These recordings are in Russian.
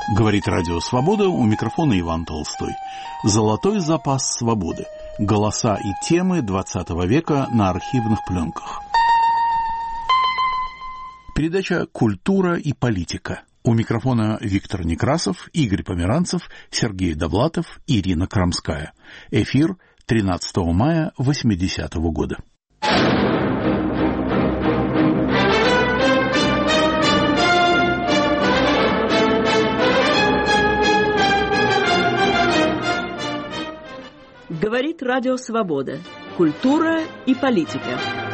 Говорит Радио Свобода, у микрофона Иван Толстой. Золотой запас свободы. Голоса и темы XX века на архивных пленках. Передача «Культура и политика». У микрофона Виктор Некрасов, Игорь Померанцев, Сергей Довлатов, Ирина Крамская. Эфир 13 мая 80-го года. Говорит Радио Свобода. Культура и политика.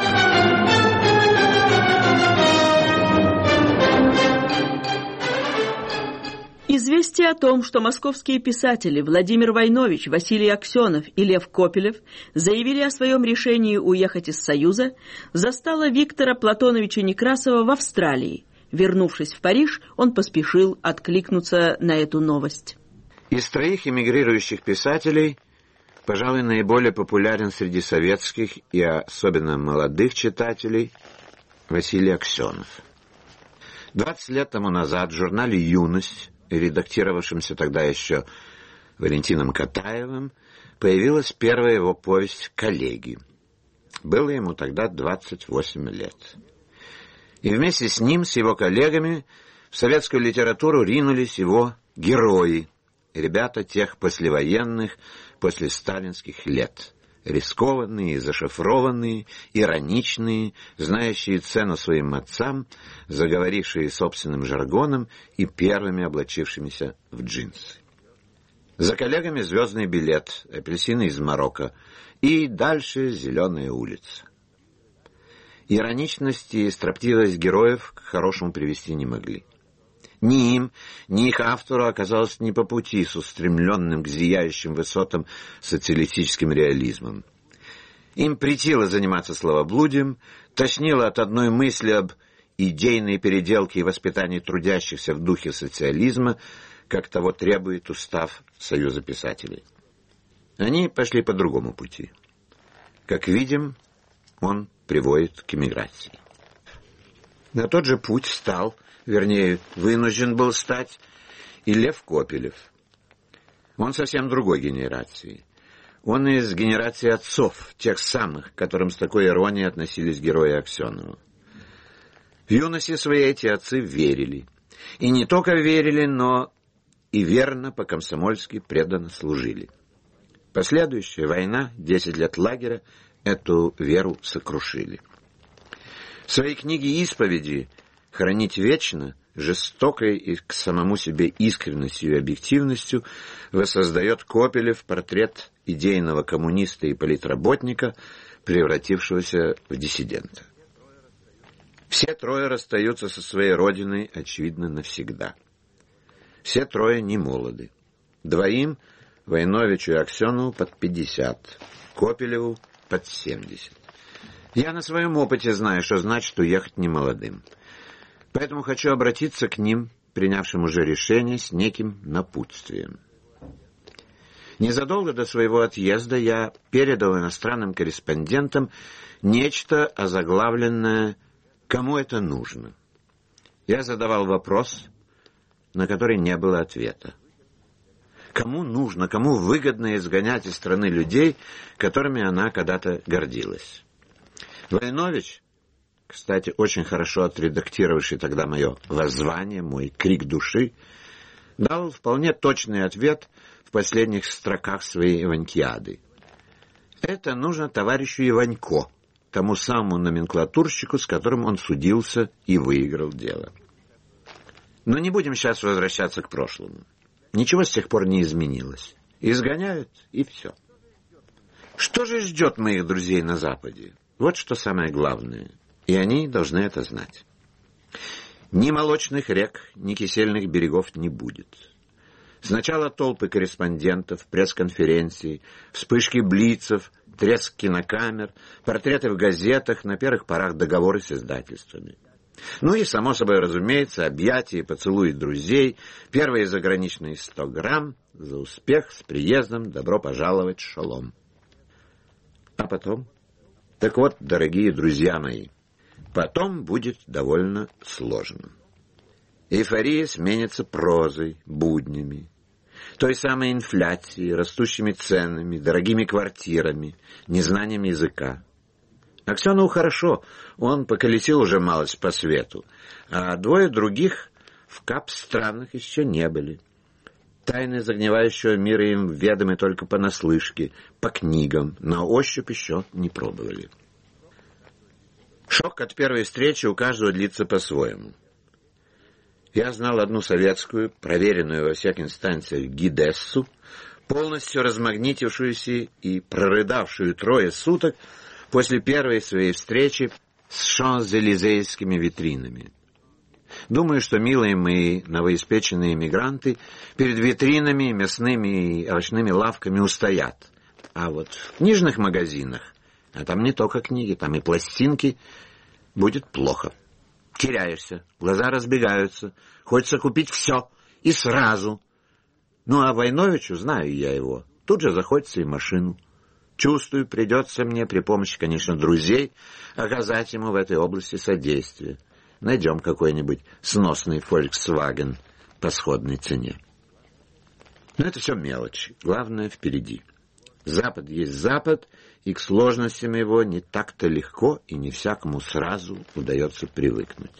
Известие о том, что московские писатели Владимир Войнович, Василий Аксенов и Лев Копелев заявили о своем решении уехать из Союза, застало Виктора Платоновича Некрасова в Австралии. Вернувшись в Париж, он поспешил откликнуться на эту новость. Из троих эмигрирующих писателей, пожалуй, наиболее популярен среди советских и особенно молодых читателей Василий Аксенов. 20 лет тому назад в журнале «Юность», редактировавшемся тогда еще Валентином Катаевым, появилась первая его повесть «Коллеги». Было ему тогда 28 лет. И вместе с ним, с его коллегами, в советскую литературу ринулись его герои, ребята тех послевоенных, послесталинских лет. Рискованные, зашифрованные, ироничные, знающие цену своим отцам, заговорившие собственным жаргоном и первыми облачившимися в джинсы. За коллегами «Звездный билет», «Апельсины из Марокко» и дальше «Зеленая улица». Ироничность и строптивость героев к хорошему привести не могли. Ни им, ни их автору оказалось не по пути с устремленным к зияющим высотам социалистическим реализмом. Им претило заниматься словоблудием, тошнило от одной мысли об идейной переделке и воспитании трудящихся в духе социализма, как того требует устав Союза писателей. Они пошли по другому пути. Как видим, он приводит к эмиграции. На тот же путь стал, вернее, вынужден был стать, и Лев Копелев. Он совсем другой генерации. Он из генерации отцов, тех самых, к которым с такой иронией относились герои Аксенова. В юности своей эти отцы верили. И не только верили, но и верно по-комсомольски преданно служили. Последующая война, 10 лет лагеря, эту веру сокрушили. В своей книге «Исповеди» «Хранить вечно», жестокой и к самому себе искренностью и объективностью воссоздает Копелев портрет идейного коммуниста и политработника, превратившегося в диссидента. Все трое расстаются со своей родиной, очевидно, навсегда. Все трое не молоды. Двоим, Войновичу и Аксенову, под 50, Копелеву под 70. Я на своем опыте знаю, что значит уехать немолодым. Поэтому хочу обратиться к ним, принявшим уже решение, с неким напутствием. Незадолго до своего отъезда я передал иностранным корреспондентам нечто озаглавленное «Кому это нужно?». Я задавал вопрос, на который не было ответа. Кому нужно, кому выгодно изгонять из страны людей, которыми она когда-то гордилась? Войнович, кстати, очень хорошо отредактировавший тогда мое воззвание, мой крик души, дал вполне точный ответ в последних строках своей Иванькиады. Это нужно товарищу Иванько, тому самому номенклатурщику, с которым он судился и выиграл дело. Но не будем сейчас возвращаться к прошлому. Ничего с тех пор не изменилось. Изгоняют, и все. Что же ждет моих друзей на Западе? Вот что самое главное. И они должны это знать. Ни молочных рек, ни кисельных берегов не будет. Сначала толпы корреспондентов, пресс-конференции, вспышки блицев, треск кинокамер, портреты в газетах, на первых порах договоры с издательствами. Ну и, само собой разумеется, объятия и поцелуи друзей, первые заграничные 100 грамм за успех с приездом, добро пожаловать, шалом. А потом? Так вот, дорогие друзья мои, потом будет довольно сложно. Эйфория сменится прозой, буднями, той самой инфляцией, растущими ценами, дорогими квартирами, незнанием языка. Аксенову хорошо, он поколесил уже малость по свету, а двое других в кап-странах еще не были. Тайны загнивающего мира им ведомы только понаслышке, по книгам, на ощупь еще не пробовали. Шок от первой встречи у каждого длится по-своему. Я знал одну советскую, проверенную во всех инстанциях гидессу, полностью размагнитившуюся и прорыдавшую 3 суток после первой своей встречи с шанзелизейскими витринами. Думаю, что милые мои новоиспеченные эмигранты перед витринами, мясными и овощными лавками устоят. А вот в книжных магазинах, а там не только книги, там и пластинки, будет плохо. Теряешься, глаза разбегаются, хочется купить все и сразу. Ну, а Войновичу, знаю я его, тут же захочется и машину. Чувствую, придется мне при помощи, конечно, друзей оказать ему в этой области содействие. Найдем какой-нибудь сносный Volkswagen по сходной цене. Но это все мелочи. Главное впереди. Запад есть Запад, и к сложностям его не так-то легко и не всякому сразу удается привыкнуть.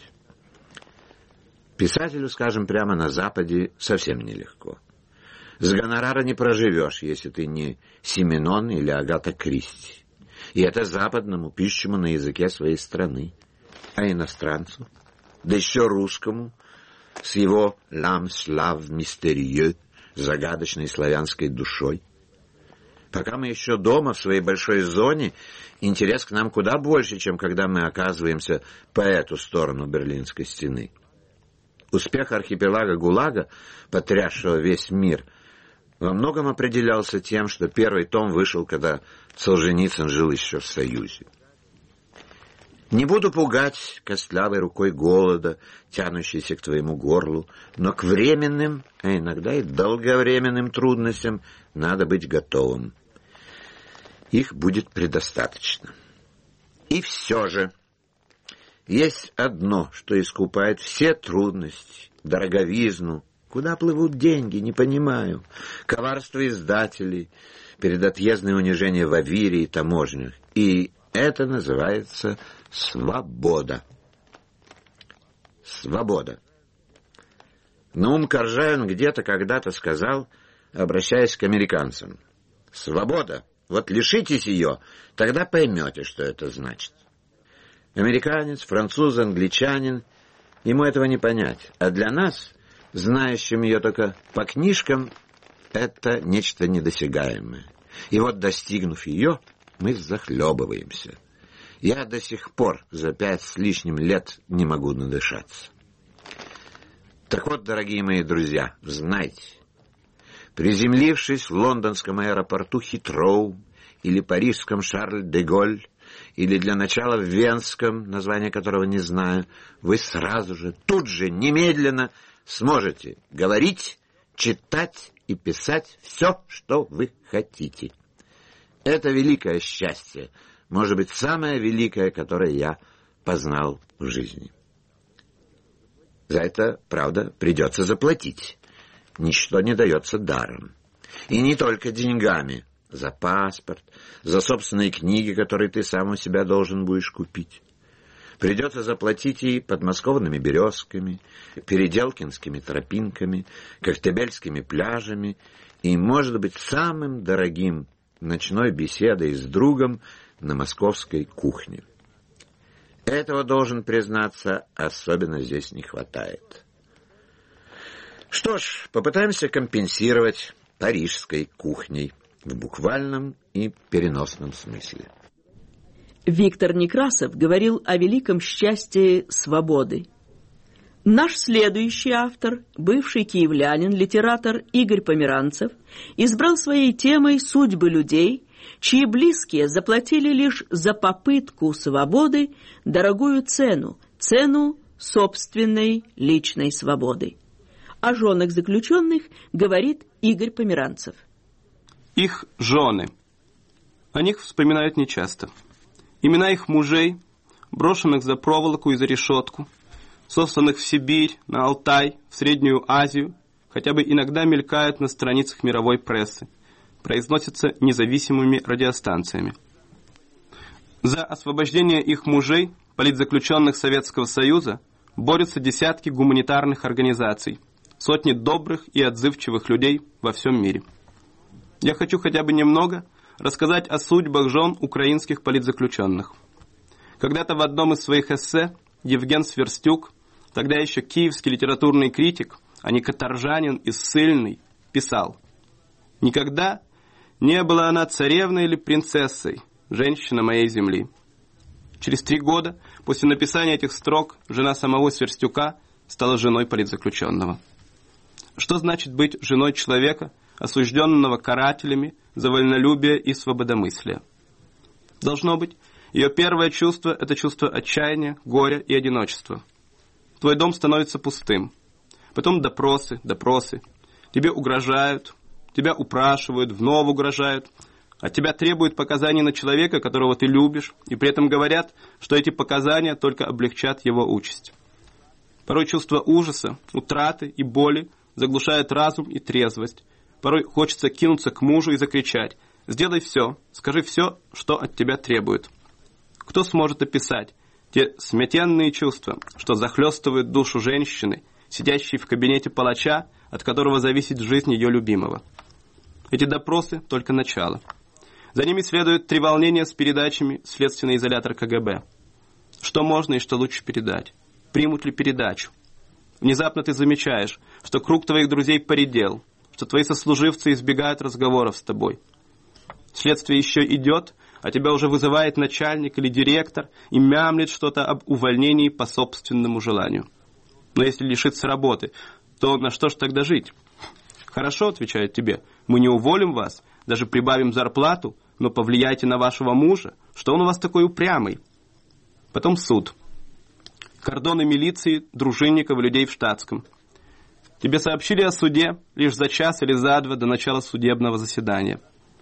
Писателю, скажем прямо, на Западе совсем нелегко. С гонорара не проживешь, если ты не Сименон или Агата Кристи. И это западному, пишущему на языке своей страны. А иностранцу, да еще русскому, с его «l'âme slave mystérieux», загадочной славянской душой. Пока мы еще дома, в своей большой зоне, интерес к нам куда больше, чем когда мы оказываемся по эту сторону Берлинской стены. Успех архипелага ГУЛАГа, потрясшего весь мир, во многом определялся тем, что первый том вышел, когда Солженицын жил еще в Союзе. Не буду пугать костлявой рукой голода, тянущейся к твоему горлу, но к временным, а иногда и долговременным трудностям надо быть готовым. Их будет предостаточно. И все же есть одно, что искупает все трудности, дороговизну. Куда плывут деньги, не понимаю. Коварство издателей, передотъездное унижение в авире и таможнях. И это называется свобода. Свобода. Наум Коржаин где-то когда-то сказал, обращаясь к американцам: свобода. Вот лишитесь ее, тогда поймете, что это значит. Американец, француз, англичанин, ему этого не понять. А для нас, знающим ее только по книжкам, это нечто недосягаемое. И вот, достигнув ее, мы захлебываемся. Я до сих пор за 5 с лишним лет не могу надышаться. Так вот, дорогие мои друзья, знайте, приземлившись в лондонском аэропорту Хитроу или парижском Шарль-де-Голь, или для начала в венском, название которого не знаю, вы сразу же, тут же, немедленно сможете говорить, читать и писать все, что вы хотите. Это великое счастье, может быть, самое великое, которое я познал в жизни. За это, правда, придется заплатить. Ничто не дается даром. И не только деньгами. За паспорт, за собственные книги, которые ты сам у себя должен будешь купить. Придется заплатить и подмосковными березками, переделкинскими тропинками, коктебельскими пляжами и, может быть, самым дорогим ночной беседой с другом на московской кухне. Этого, должен признаться, особенно здесь не хватает. Что ж, попытаемся компенсировать парижской кухней в буквальном и переносном смысле. Виктор Некрасов говорил о великом счастье свободы. Наш следующий автор, бывший киевлянин, литератор Игорь Померанцев, избрал своей темой судьбы людей, чьи близкие заплатили лишь за попытку свободы дорогую цену, цену собственной личной свободы. О женах заключенных говорит Игорь Померанцев. Их жены. О них вспоминают нечасто. Имена их мужей, брошенных за проволоку и за решетку, сосланных в Сибирь, на Алтай, в Среднюю Азию, хотя бы иногда мелькают на страницах мировой прессы, произносятся независимыми радиостанциями. За освобождение их мужей, политзаключенных Советского Союза, борются десятки гуманитарных организаций, сотни добрых и отзывчивых людей во всем мире. Я хочу хотя бы немного рассказать о судьбах жен украинских политзаключенных. Когда-то в одном из своих эссе Евген Сверстюк, тогда еще киевский литературный критик, а не каторжанин и ссыльный, писал: «Никогда не была она царевной или принцессой, женщина моей земли». Через 3 года после написания этих строк жена самого Сверстюка стала женой политзаключенного. Что значит быть женой человека, осужденного карателями за вольнолюбие и свободомыслие? Должно быть, ее первое чувство – это чувство отчаяния, горя и одиночества. Твой дом становится пустым. Потом допросы. Тебе угрожают, тебя упрашивают, вновь угрожают. От тебя требуют показаний на человека, которого ты любишь, и при этом говорят, что эти показания только облегчат его участь. Порой чувство ужаса, утраты и боли заглушает разум и трезвость. Порой хочется кинуться к мужу и закричать: «Сделай все, скажи все, что от тебя требуют». Кто сможет описать те смятенные чувства, что захлестывают душу женщины, сидящей в кабинете палача, от которого зависит жизнь ее любимого? Эти допросы – только начало. За ними следуют треволнения с передачами в следственный изолятор КГБ. Что можно и что лучше передать? Примут ли передачу? Внезапно ты замечаешь, что круг твоих друзей поредел, что твои сослуживцы избегают разговоров с тобой. Следствие еще идет, а тебя уже вызывает начальник или директор и мямлит что-то об увольнении по собственному желанию. Но если лишиться работы, то на что ж тогда жить? «Хорошо», — отвечают тебе, — «мы не уволим вас, даже прибавим зарплату, но повлияйте на вашего мужа, что он у вас такой упрямый». Потом суд. Кордоны милиции, дружинников и людей в штатском. Тебе сообщили о суде лишь за час или за 2 до начала судебного заседания.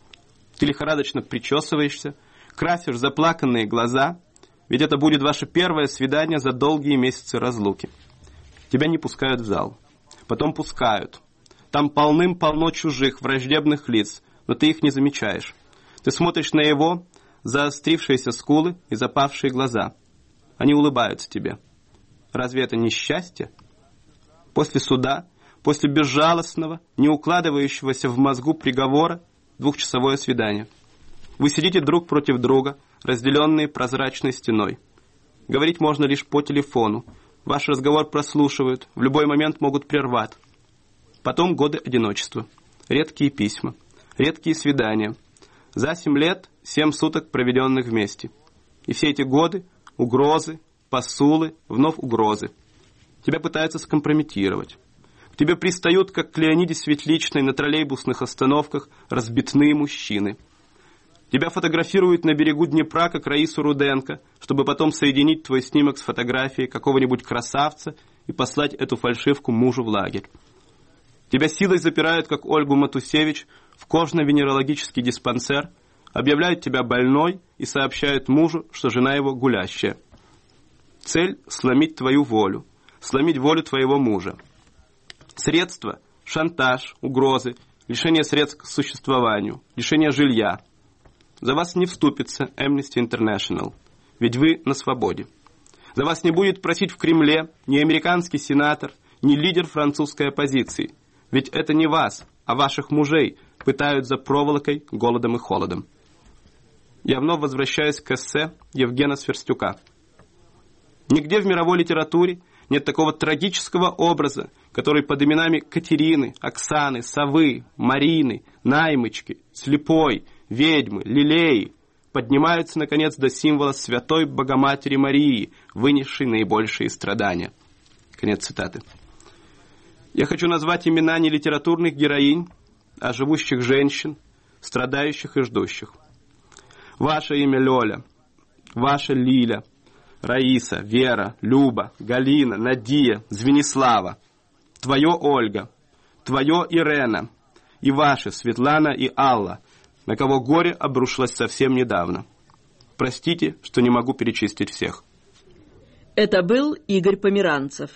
Ты лихорадочно причесываешься, красишь заплаканные глаза, ведь это будет ваше первое свидание за долгие месяцы разлуки. Тебя не пускают в зал. Потом пускают. Там полным-полно чужих, враждебных лиц, но ты их не замечаешь. Ты смотришь на его заострившиеся скулы и запавшие глаза. Они улыбаются тебе. Разве это не счастье? После суда, после безжалостного, не укладывающегося в мозгу приговора, 2-часовое свидание. Вы сидите друг против друга, разделенные прозрачной стеной. Говорить можно лишь по телефону. Ваш разговор прослушивают, в любой момент могут прервать. Потом годы одиночества, редкие письма, редкие свидания. За 7 лет 7 суток, проведенных вместе. И все эти годы угрозы, посулы, вновь угрозы. Тебя пытаются скомпрометировать. К тебе пристают, как к Леониде Светличной на троллейбусных остановках, разбитные мужчины. Тебя фотографируют на берегу Днепра, как Раису Руденко, чтобы потом соединить твой снимок с фотографией какого-нибудь красавца и послать эту фальшивку мужу в лагерь. Тебя силой запирают, как Ольгу Матусевич, в кожно-венерологический диспансер, объявляют тебя больной и сообщают мужу, что жена его гулящая. Цель – сломить твою волю, сломить волю твоего мужа. Средства – шантаж, угрозы, лишение средств к существованию, лишение жилья. За вас не вступится Amnesty International, ведь вы на свободе. За вас не будет просить в Кремле ни американский сенатор, ни лидер французской оппозиции, ведь это не вас, а ваших мужей пытают за проволокой, голодом и холодом. Я вновь возвращаюсь к эссе Евгена Сверстюка. Нигде в мировой литературе нет такого трагического образа, который под именами Катерины, Оксаны, Совы, Марины, Наймычки, Слепой, Ведьмы, Лилеи поднимаются, наконец, до символа Святой Богоматери Марии, вынесшей наибольшие страдания. Конец цитаты. Я хочу назвать имена не литературных героинь, а живущих женщин, страдающих и ждущих. Ваше имя Лёля, ваша Лиля, Раиса, Вера, Люба, Галина, Надия, Звенислава, твое Ольга, твое Ирена и ваши Светлана и Алла, на кого горе обрушилось совсем недавно. Простите, что не могу перечислить всех. Это был Игорь Померанцев.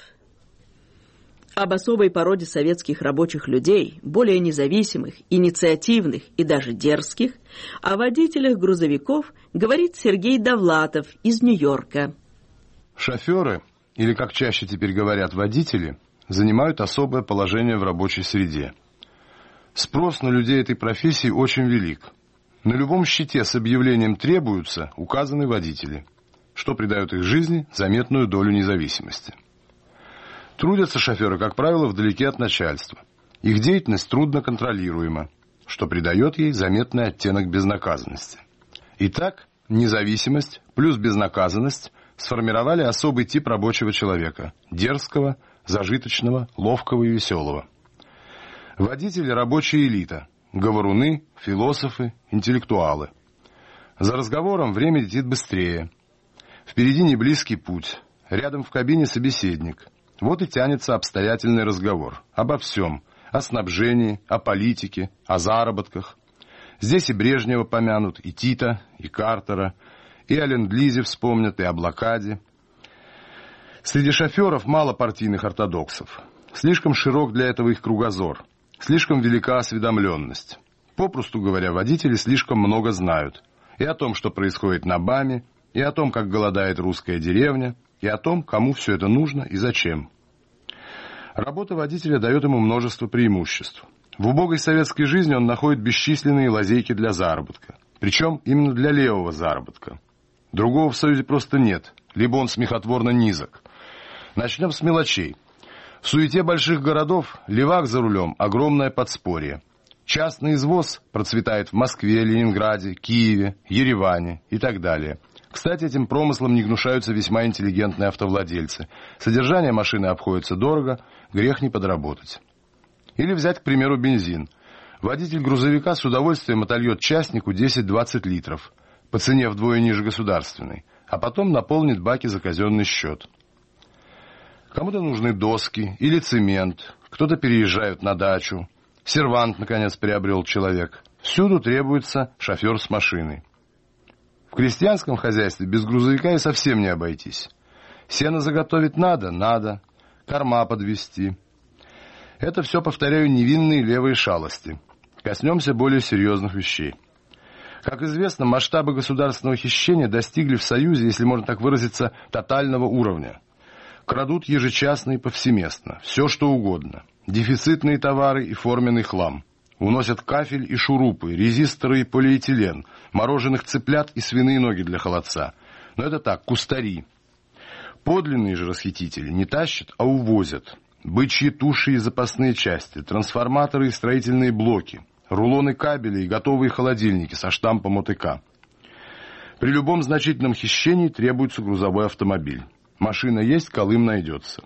Об особой породе советских рабочих людей, более независимых, инициативных и даже дерзких, о водителях грузовиков говорит Сергей Довлатов из Нью-Йорка. Шоферы, или, как чаще теперь говорят, водители, занимают особое положение в рабочей среде. Спрос на людей этой профессии очень велик. На любом щите с объявлением «требуются» указаны водители, что придает их жизни заметную долю независимости. Трудятся шоферы, как правило, вдалеке от начальства. Их деятельность трудно контролируема, что придает ей заметный оттенок безнаказанности. Итак, независимость плюс безнаказанность сформировали особый тип рабочего человека – дерзкого, зажиточного, ловкого и веселого. Водители – рабочая элита, говоруны, философы, интеллектуалы. За разговором время летит быстрее. Впереди неблизкий путь, рядом в кабине собеседник. Вот и тянется обстоятельный разговор обо всем, о снабжении, о политике, о заработках. Здесь и Брежнева помянут, и Тита, и Картера, и о ленд-лизе вспомнят, и о блокаде. Среди шоферов мало партийных ортодоксов. Слишком широк для этого их кругозор, слишком велика осведомленность. Попросту говоря, водители слишком много знают и о том, что происходит на БАМе, и о том, как голодает русская деревня, и о том, кому все это нужно и зачем. Работа водителя дает ему множество преимуществ. В убогой советской жизни он находит бесчисленные лазейки для заработка. Причем именно для левого заработка. Другого в Союзе просто нет, либо он смехотворно низок. Начнем с мелочей. В суете больших городов левак за рулем – огромное подспорье. Частный извоз процветает в Москве, Ленинграде, Киеве, Ереване и так далее. Кстати, этим промыслом не гнушаются весьма интеллигентные автовладельцы. Содержание машины обходится дорого, грех не подработать. Или взять, к примеру, бензин. Водитель грузовика с удовольствием отольет частнику 10-20 литров, по цене вдвое ниже государственной, а потом наполнит баки за казенный счет. Кому-то нужны доски или цемент, кто-то переезжает на дачу, сервант, наконец, приобрел человек. Всюду требуется шофер с машиной. В крестьянском хозяйстве без грузовика и совсем не обойтись. Сено заготовить надо, корма подвести. Это все, повторяю, невинные левые шалости. Коснемся более серьезных вещей. Как известно, масштабы государственного хищения достигли в Союзе, если можно так выразиться, тотального уровня. Крадут ежечасно и повсеместно, все что угодно. Дефицитные товары и форменный хлам. Уносят кафель и шурупы, резисторы и полиэтилен, мороженых цыплят и свиные ноги для холодца. Но это так, кустари. Подлинные же расхитители не тащат, а увозят. Бычьи туши и запасные части, трансформаторы и строительные блоки, рулоны кабеля и готовые холодильники со штампом ОТК. При любом значительном хищении требуется грузовой автомобиль. Машина есть, Колым найдется.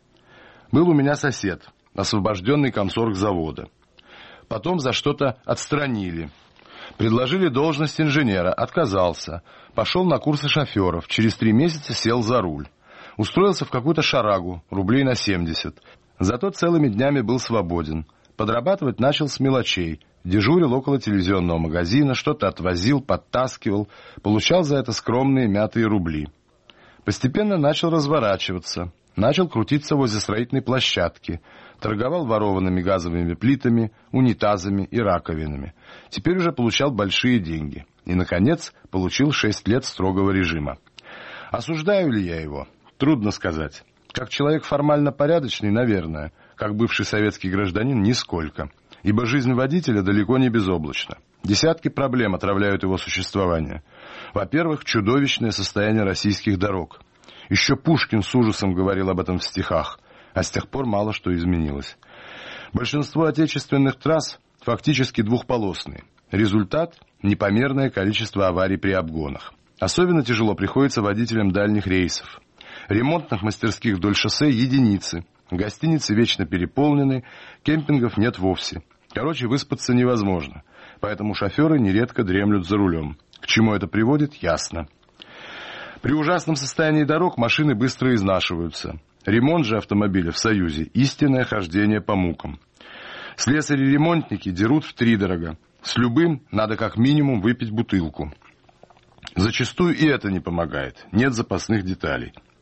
Был у меня сосед, освобожденный комсоргзавода. Потом за что-то отстранили. Предложили должность инженера, отказался. Пошел на курсы шоферов, через 3 месяца сел за руль. Устроился в какую-то шарагу, рублей на 70. Зато целыми днями был свободен. Подрабатывать начал с мелочей. Дежурил около телевизионного магазина, что-то отвозил, подтаскивал. Получал за это скромные мятые рубли. Постепенно начал разворачиваться. Начал крутиться возле строительной площадки. Торговал ворованными газовыми плитами, унитазами и раковинами. Теперь уже получал большие деньги. И, наконец, получил 6 лет строгого режима. Осуждаю ли я его? Трудно сказать. Как человек формально порядочный, наверное. Как бывший советский гражданин, нисколько. Ибо жизнь водителя далеко не безоблачна. Десятки проблем отравляют его существование. Во-первых, чудовищное состояние российских дорог. Еще Пушкин с ужасом говорил об этом в стихах, а с тех пор мало что изменилось. Большинство отечественных трасс фактически двухполосные. Результат – непомерное количество аварий при обгонах. Особенно тяжело приходится водителям дальних рейсов. Ремонтных мастерских вдоль шоссе единицы. Гостиницы вечно переполнены, кемпингов нет вовсе. Короче, выспаться невозможно. Поэтому шоферы нередко дремлют за рулем. К чему это приводит, ясно. При ужасном состоянии дорог машины быстро изнашиваются. Ремонт же автомобиля в Союзе – истинное хождение по мукам. Слесари-ремонтники дерут втридорога. С любым надо как минимум выпить бутылку. Зачастую и это не помогает. Нет запасных деталей.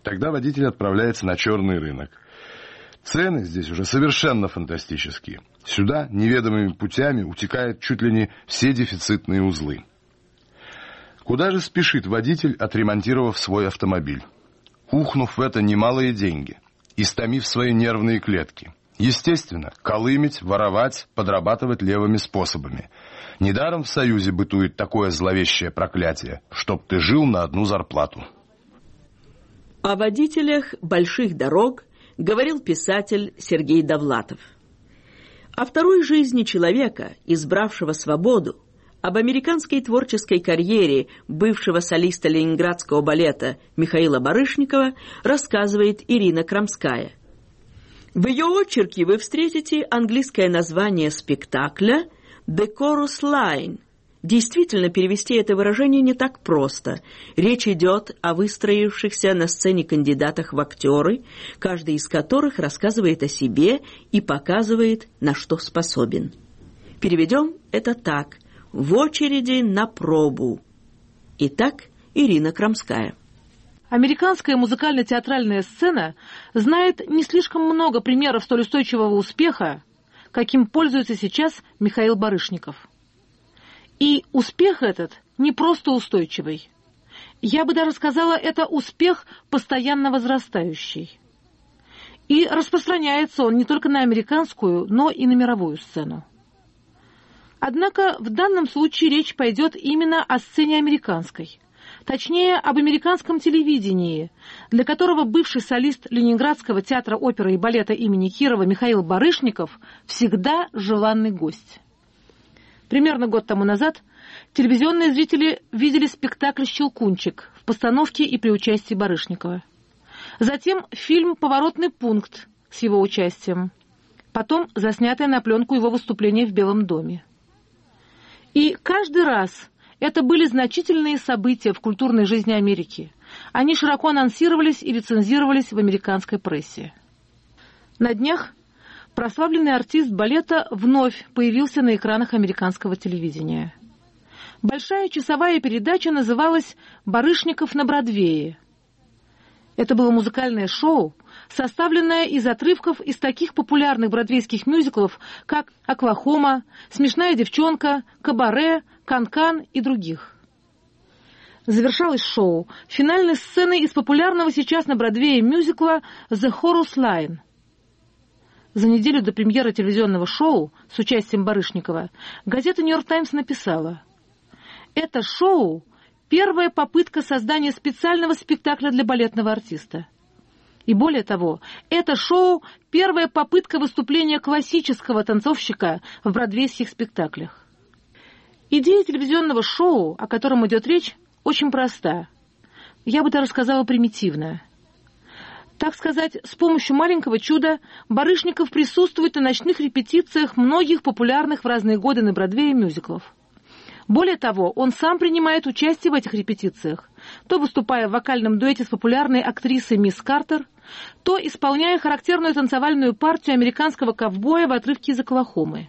Тогда водитель отправляется на черный рынок. Цены здесь уже совершенно фантастические. Сюда неведомыми путями утекают чуть ли не все дефицитные узлы. Куда же спешит водитель, отремонтировав свой автомобиль? Ухнув в это немалые деньги, истомив свои нервные клетки. Естественно, колымить, воровать, подрабатывать левыми способами. Недаром в Союзе бытует такое зловещее проклятие, чтоб ты жил на одну зарплату. О водителях больших дорог говорил писатель Сергей Довлатов. О второй жизни человека, избравшего свободу, об американской творческой карьере бывшего солиста ленинградского балета Михаила Барышникова рассказывает Ирина Крамская. В ее очерке вы встретите английское название спектакля «The Chorus Line». Действительно, перевести это выражение не так просто. Речь идет о выстроившихся на сцене кандидатах в актеры, каждый из которых рассказывает о себе и показывает, на что способен. Переведем это так: в очереди на пробу. Итак, Ирина Крамская. Американская музыкально-театральная сцена знает не слишком много примеров столь устойчивого успеха, каким пользуется сейчас Михаил Барышников. И успех этот не просто устойчивый. Я бы даже сказала, это успех постоянно возрастающий. И распространяется он не только на американскую, но и на мировую сцену. Однако в данном случае речь пойдет именно о сцене американской. Точнее, об американском телевидении, для которого бывший солист Ленинградского театра оперы и балета имени Кирова Михаил Барышников всегда желанный гость. Примерно год тому назад телевизионные зрители видели спектакль «Щелкунчик» в постановке и при участии Барышникова. Затем фильм «Поворотный пункт» с его участием. Потом заснятое на пленку его выступление в Белом доме. И каждый раз это были значительные события в культурной жизни Америки. Они широко анонсировались и рецензировались в американской прессе. На днях прославленный артист балета вновь появился на экранах американского телевидения. Большая часовая передача называлась «Барышников на Бродвее». Это было музыкальное шоу, составленное из отрывков из таких популярных бродвейских мюзиклов, как «Оклахома», «Смешная девчонка», «Кабаре», «Кан-Кан» и других. Завершалось шоу финальной сценой из популярного сейчас на Бродвее мюзикла «The Chorus Line». За неделю до премьеры телевизионного шоу с участием Барышникова газета «Нью-Йорк Таймс» написала: «Это шоу – первая попытка создания специального спектакля для балетного артиста. И более того, это шоу – первая попытка выступления классического танцовщика в бродвейских спектаклях». Идея телевизионного шоу, о котором идет речь, очень проста. Я бы даже сказала, примитивная. Так сказать, с помощью маленького чуда Барышников присутствует на ночных репетициях многих популярных в разные годы на Бродвее мюзиклов. Более того, он сам принимает участие в этих репетициях, то выступая в вокальном дуэте с популярной актрисой мисс Картер, то исполняя характерную танцевальную партию американского ковбоя в отрывке из «Оклахомы».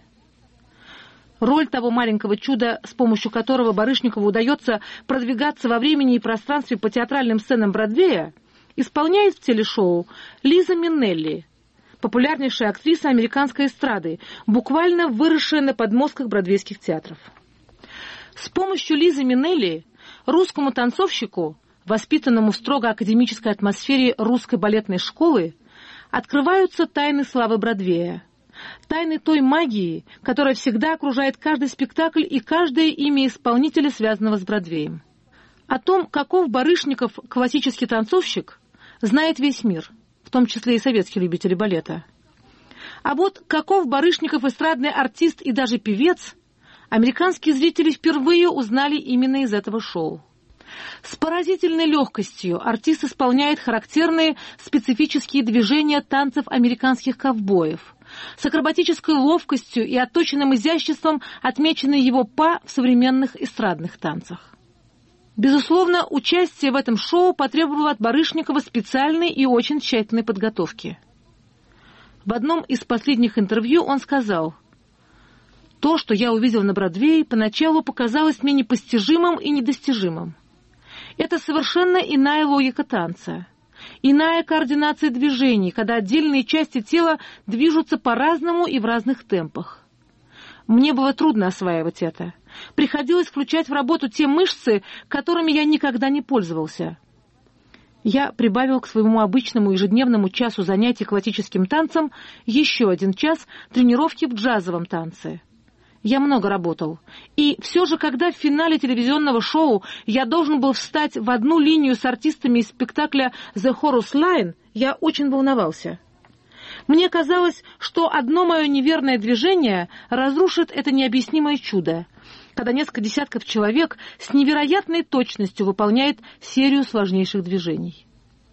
Роль того маленького чуда, с помощью которого Барышникову удается продвигаться во времени и пространстве по театральным сценам Бродвея, исполняет в телешоу Лиза Минелли, популярнейшая актриса американской эстрады, буквально выросшая на подмостках бродвейских театров. С помощью Лизы Минелли русскому танцовщику, воспитанному в строго академической атмосфере русской балетной школы, открываются тайны славы Бродвея, тайны той магии, которая всегда окружает каждый спектакль и каждое имя исполнителя, связанного с Бродвеем. О том, каков Барышников классический танцовщик, знает весь мир, в том числе и советские любители балета. А вот каков Барышников эстрадный артист и даже певец, американские зрители впервые узнали именно из этого шоу. С поразительной легкостью артист исполняет характерные специфические движения танцев американских ковбоев, с акробатической ловкостью и отточенным изяществом отмечены его па в современных эстрадных танцах. Безусловно, участие в этом шоу потребовало от Барышникова специальной и очень тщательной подготовки. В одном из последних интервью он сказал: «То, что я увидел на Бродвее, поначалу показалось мне непостижимым и недостижимым. Это совершенно иная логика танца. Иная координация движений, когда отдельные части тела движутся по-разному и в разных темпах. Мне было трудно осваивать это. Приходилось включать в работу те мышцы, которыми я никогда не пользовался. Я прибавил к своему обычному ежедневному часу занятий классическим танцем еще 1 час тренировки в джазовом танце. Я много работал. И все же, когда в финале телевизионного шоу я должен был встать в одну линию с артистами из спектакля «The Chorus Line», я очень волновался. Мне казалось, что одно мое неверное движение разрушит это необъяснимое чудо, когда несколько десятков человек с невероятной точностью выполняет серию сложнейших движений.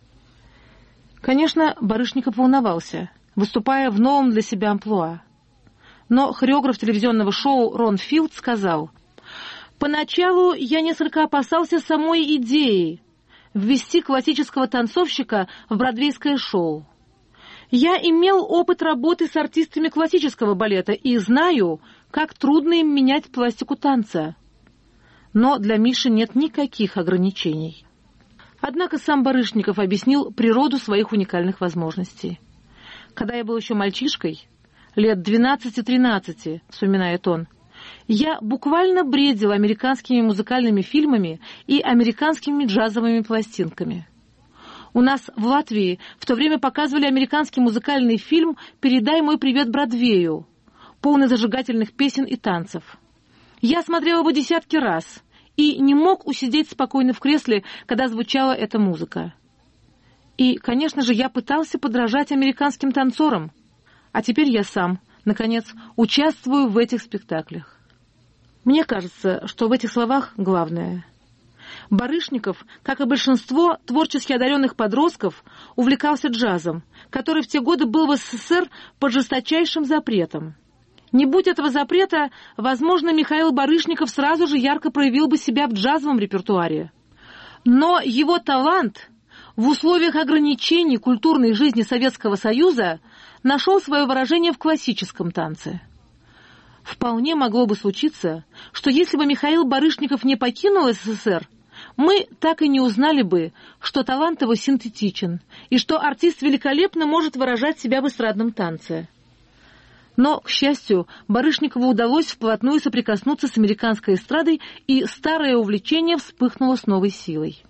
Конечно, Барышников волновался, выступая в новом для себя амплуа. Но хореограф телевизионного шоу Рон Филд сказал: «Поначалу я несколько опасался самой идеи ввести классического танцовщика в бродвейское шоу. Я имел опыт работы с артистами классического балета и знаю, как трудно им менять пластику танца. Но для Миши нет никаких ограничений». Однако сам Барышников объяснил природу своих уникальных возможностей. «Когда я был еще мальчишкой, лет 12-13, вспоминает он, я буквально бредил американскими музыкальными фильмами и американскими джазовыми пластинками. У нас в Латвии в то время показывали американский музыкальный фильм «Передай мой привет Бродвею», полный зажигательных песен и танцев. Я смотрел его десятки раз и не мог усидеть спокойно в кресле, когда звучала эта музыка. И, конечно же, я пытался подражать американским танцорам. А теперь я сам, наконец, участвую в этих спектаклях». Мне кажется, что в этих словах главное. Барышников, как и большинство творчески одаренных подростков, увлекался джазом, который в те годы был в СССР под жесточайшим запретом. Не будь этого запрета, возможно, Михаил Барышников сразу же ярко проявил бы себя в джазовом репертуаре. Но его талант в условиях ограничений культурной жизни Советского Союза нашел свое выражение в классическом танце. Вполне могло бы случиться, что если бы Михаил Барышников не покинул СССР, мы так и не узнали бы, что талант его синтетичен, и что артист великолепно может выражать себя в эстрадном танце. Но, к счастью, Барышникову удалось вплотную соприкоснуться с американской эстрадой, и старое увлечение вспыхнуло с новой силой.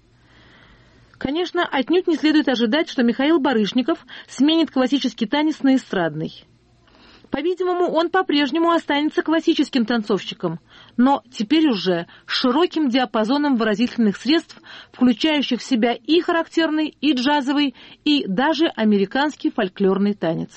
Конечно, отнюдь не следует ожидать, что Михаил Барышников сменит классический танец на эстрадный. По-видимому, он по-прежнему останется классическим танцовщиком, но теперь уже с широким диапазоном выразительных средств, включающих в себя и характерный, и джазовый, и даже американский фольклорный танец.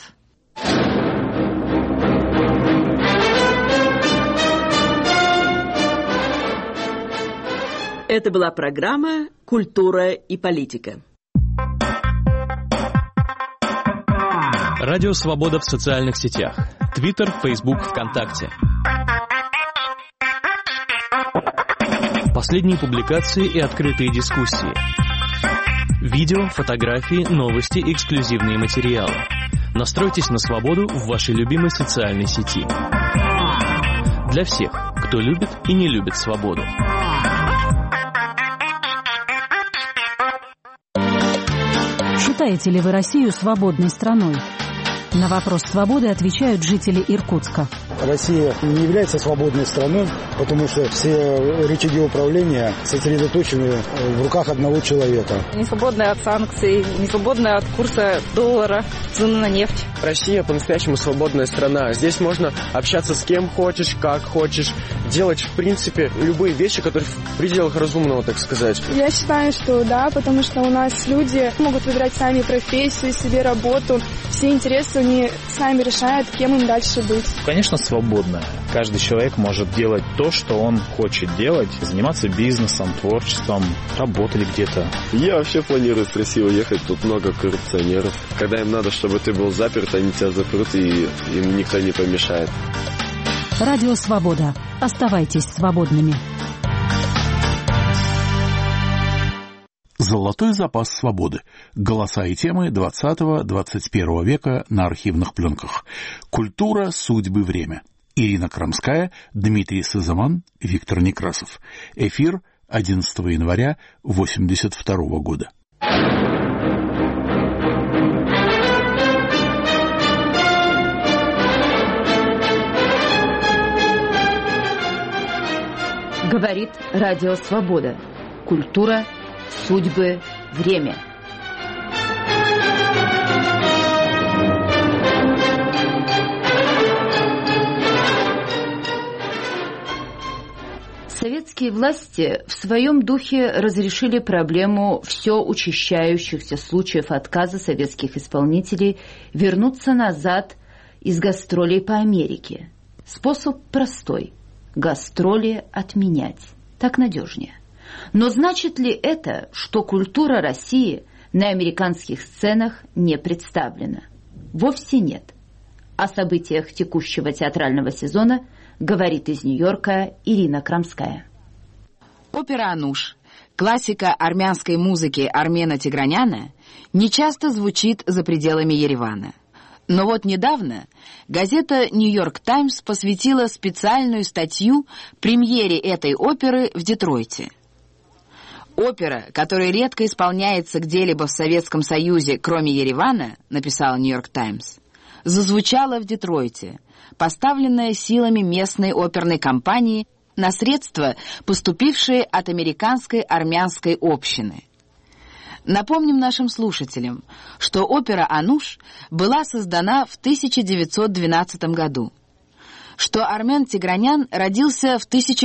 Это была программа «Культура и политика». Радио «Свобода» в социальных сетях. Твиттер, Фейсбук, ВКонтакте. Последние публикации и открытые дискуссии. Видео, фотографии, новости, эксклюзивные материалы. Настройтесь на свободу в вашей любимой социальной сети. Для всех, кто любит и не любит свободу. Считаете ли вы Россию свободной страной? На вопрос свободы отвечают жители Иркутска. Россия не является свободной страной, потому что все рычаги управления сосредоточены в руках одного человека. Не свободная от санкций, не свободная от курса доллара, цены на нефть. Россия по-настоящему свободная страна. Здесь можно общаться с кем хочешь, как хочешь, делать, в принципе, любые вещи, которые в пределах разумного, так сказать. Я считаю, что да, потому что у нас люди могут выбирать сами профессию, себе работу. Все интересы они сами решают, кем им дальше быть. Конечно, свободно. Каждый человек может делать то, что он хочет делать, заниматься бизнесом, творчеством, работать где-то. Я вообще планирую в Россию уехать, тут много коррупционеров. Когда им надо, чтобы ты был заперт, они тебя запрут, и им никто не помешает. Радио «Свобода». Оставайтесь свободными. Золотой запас свободы. Голоса и темы 20-21 века на архивных пленках. Культура, судьбы, время. Ирина Крамская, Дмитрий Сазаман, Виктор Некрасов. Эфир 11 января 1982 года. Говорит Радио Свобода. Культура, судьбы, время. Советские власти в своем духе разрешили проблему все учащающихся случаев отказа советских исполнителей вернуться назад из гастролей по Америке. Способ простой – гастроли отменять. Так надежнее. Но значит ли это, что культура России на американских сценах не представлена? Вовсе нет. О событиях текущего театрального сезона говорит из Нью-Йорка Ирина Крамская. Опера «Ануш», классика армянской музыки Армена Тиграняна, нечасто звучит за пределами Еревана. Но вот недавно газета «Нью-Йорк Таймс» посвятила специальную статью премьере этой оперы в Детройте. Опера, которая редко исполняется где-либо в Советском Союзе, кроме Еревана, написала «Нью-Йорк Таймс», зазвучала в Детройте, поставленная силами местной оперной компании на средства, поступившие от американской армянской общины. Напомним нашим слушателям, что опера «Ануш» была создана в 1912 году, что Армен Тигранян родился в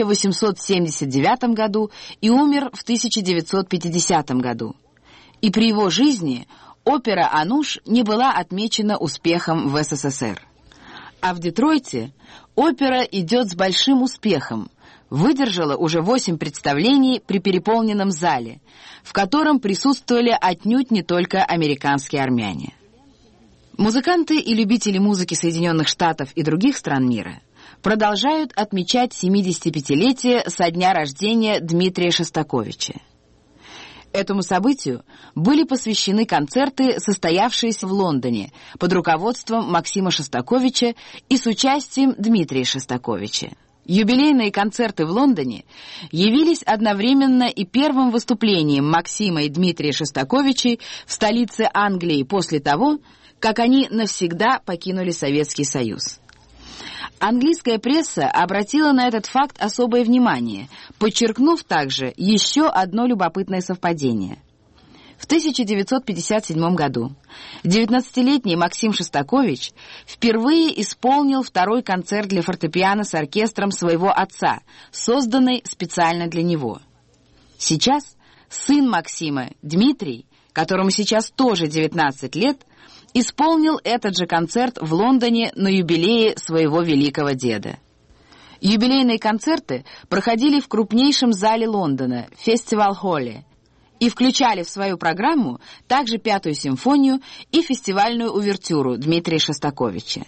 1879 году и умер в 1950 году. И при его жизни опера «Ануш» не была отмечена успехом в СССР. А в Детройте опера идет с большим успехом, выдержала уже 8 представлений при переполненном зале, в котором присутствовали отнюдь не только американские армяне. Музыканты и любители музыки Соединенных Штатов и других стран мира продолжают отмечать 75-летие со дня рождения Дмитрия Шостаковича. Этому событию были посвящены концерты, состоявшиеся в Лондоне под руководством Максима Шостаковича и с участием Дмитрия Шостаковича. Юбилейные концерты в Лондоне явились одновременно и первым выступлением Максима и Дмитрия Шостаковичей в столице Англии после того, как они навсегда покинули Советский Союз. Английская пресса обратила на этот факт особое внимание, подчеркнув также еще одно любопытное совпадение. В 1957 году 19-летний Максим Шостакович впервые исполнил второй концерт для фортепиано с оркестром своего отца, созданный специально для него. Сейчас сын Максима, Дмитрий, которому сейчас тоже 19 лет, исполнил этот же концерт в Лондоне на юбилее своего великого деда. Юбилейные концерты проходили в крупнейшем зале Лондона, Фестивал-холле, и включали в свою программу также Пятую симфонию и фестивальную увертюру Дмитрия Шостаковича.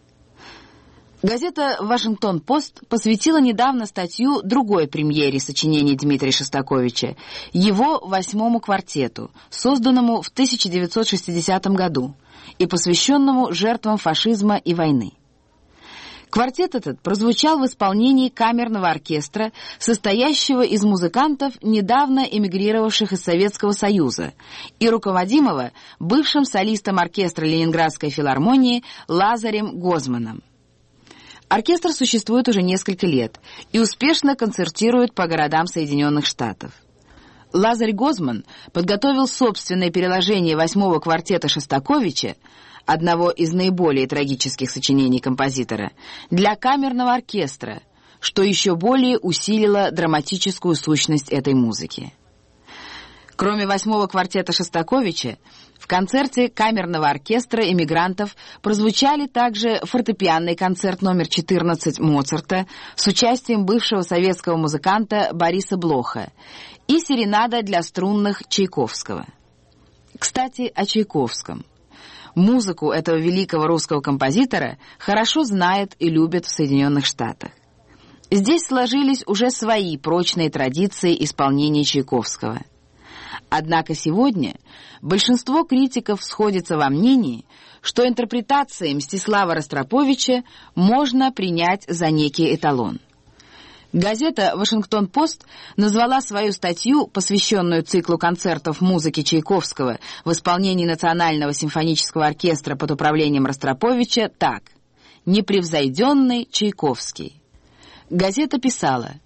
Газета «Вашингтон-Пост» посвятила недавно статью другой премьере сочинений Дмитрия Шостаковича, его 8-му квартету, созданному в 1960 году и посвященному жертвам фашизма и войны. Квартет этот прозвучал в исполнении камерного оркестра, состоящего из музыкантов, недавно эмигрировавших из Советского Союза, и руководимого бывшим солистом оркестра Ленинградской филармонии Лазарем Гозманом. Оркестр существует уже несколько лет и успешно концертирует по городам Соединенных Штатов. Лазарь Гозман подготовил собственное переложение 8-го квартета Шостаковича, одного из наиболее трагических сочинений композитора, для камерного оркестра, что еще более усилило драматическую сущность этой музыки. Кроме 8-го квартета Шостаковича, в концерте камерного оркестра эмигрантов прозвучали также фортепианный концерт номер 14 Моцарта с участием бывшего советского музыканта Бориса Блоха и серенада для струнных Чайковского. Кстати, о Чайковском. Музыку этого великого русского композитора хорошо знают и любят в Соединенных Штатах. Здесь сложились уже свои прочные традиции исполнения Чайковского. Однако сегодня большинство критиков сходится во мнении, что интерпретации Мстислава Ростроповича можно принять за некий эталон. Газета «Вашингтон-Пост» назвала свою статью, посвященную циклу концертов музыки Чайковского в исполнении Национального симфонического оркестра под управлением Ростроповича, так: «Непревзойденный Чайковский». Газета писала: